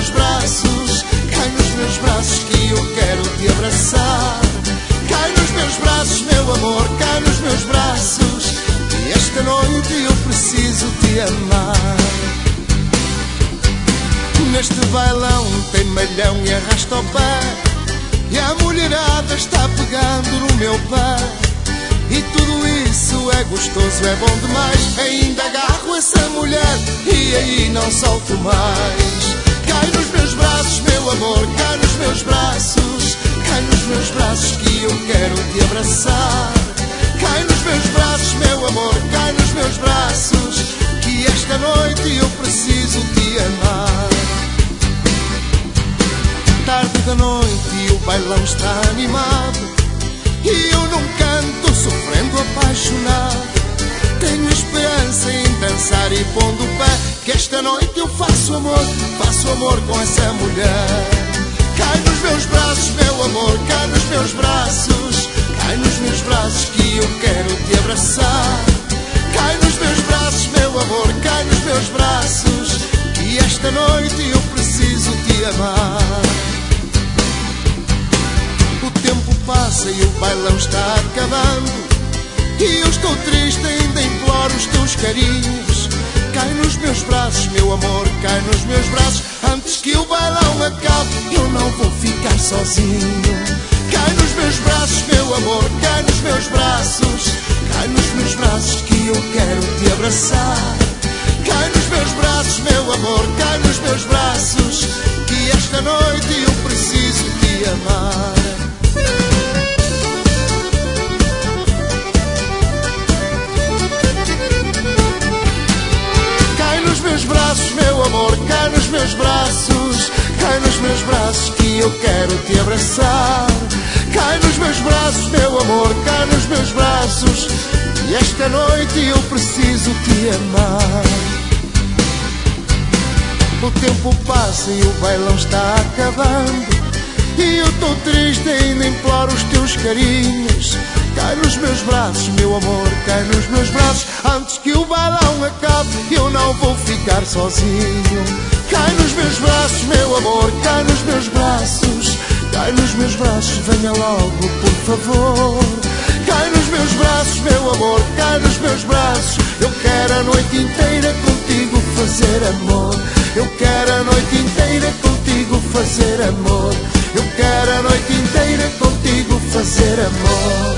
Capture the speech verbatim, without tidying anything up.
meus braços, cai nos meus braços que eu quero te abraçar. Cai nos meus braços, meu amor, cai nos meus braços, e esta noite eu preciso te amar. Neste bailão tem malhão e arrasta o pé, e a mulherada está pegando no meu pé, e tudo isso é gostoso, é bom demais. Ainda agarro essa mulher e aí não solto mais. Cai nos meus braços, meu amor, cai nos meus braços, cai nos meus braços que eu quero te abraçar. Cai nos meus braços, meu amor, cai nos meus braços, que esta noite eu preciso te amar. Tarde da noite e o bailão está animado, e eu num canto sofrendo apaixonado. Tenho esperança em dançar e pondo o pé, que esta noite eu faço amor, faço amor com essa mulher. Cai nos meus braços, meu amor, cai nos meus braços, cai nos meus braços que eu quero te abraçar. Cai nos meus braços, meu amor, cai nos meus braços, que esta noite eu preciso te amar. O tempo passa e o bailão está acabando, e eu estou triste, ainda imploro os teus carinhos. Cai nos meus braços, meu amor, cai nos meus braços, antes que o bailão acabe, eu não vou ficar sozinho. Cai nos meus braços, meu amor, cai nos meus braços, cai nos meus braços que eu quero te abraçar. Cai nos meus braços, meu amor, cai nos meus braços, que esta noite eu preciso te amar. Cai nos meus braços, meu amor, cai nos meus braços, cai nos meus braços que eu quero te abraçar. Cai nos meus braços, meu amor, cai nos meus braços, e esta noite eu preciso te amar. O tempo passa e o bailão está acabando, e eu estou triste, ainda imploro os teus carinhos. Cai nos meus braços, meu amor, cai nos meus braços, antes que o bailão acabe, eu não vou ficar sozinho. Cai nos meus braços, meu amor, cai nos meus braços, cai nos meus braços, venha logo, por favor. Cai nos meus braços, meu amor, cai nos meus braços, eu quero a noite inteira contigo fazer amor. Eu quero a noite inteira contigo fazer amor. Eu quero a noite inteira contigo fazer amor.